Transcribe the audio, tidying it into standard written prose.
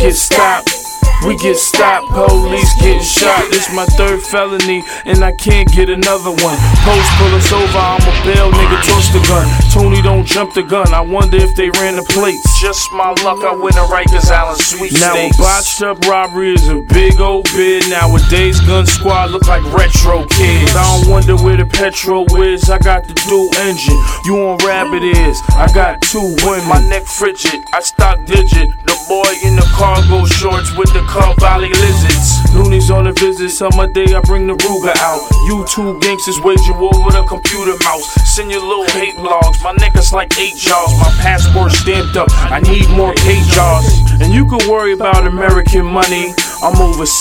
get stopped. We get stopped, police getting shot. This my third felony, and I can't get another one. Post pull us over, I'm a bail nigga, toss the gun. Tony don't jump the gun, I wonder if they ran the plates. Just my luck, I win a Rikers Island sweepstakes. Now a botched up robbery is a big old bid. Nowadays gun squad look like retro kids. I don't wonder where the petrol is, I got the dual engine. You on rabbit ears, I got two women. My neck frigid, I stock digit. The boy in the cargo shorts with the Car Valley lizards. Loonies on a visit, summer day I bring the Ruger out. You two gangsters wage a war with a computer mouse. Send your little hate blogs, my neck is like 8 jaws. My passport stamped up, I need more 8 jaws. And you could worry about American money, I'm overseas.